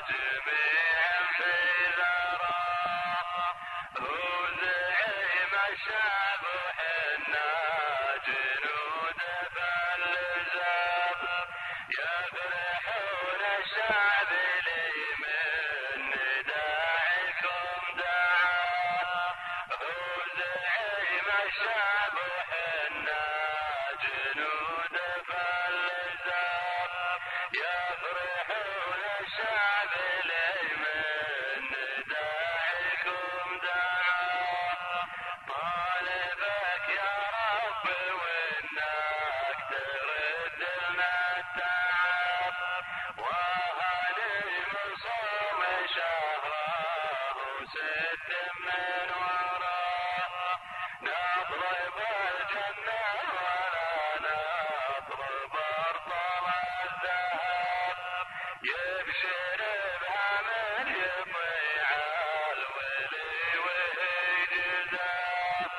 جميع في ذرى هو زعيم الشعب وحنا جنود فالزاب يفرحون الشعب لي من داعيكم دعا هو زعيم الشعب وحنا جنود فالزاب يفرحون الشعب لي من داعيكم دعا طالبك يا رب وانك ترد لنا التعب وهذه من صوم شهره وست من وراه نطلب الجنة ولا نطلب أرطل الذهب يبشر بها من يطيع الولي ويجزاه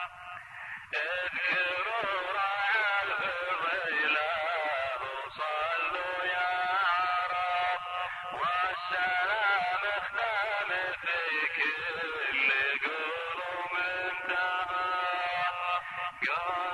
اذكروا راعى الفضيلة وصلوا يا عرب والسلام اختم في كل قلوب انتهى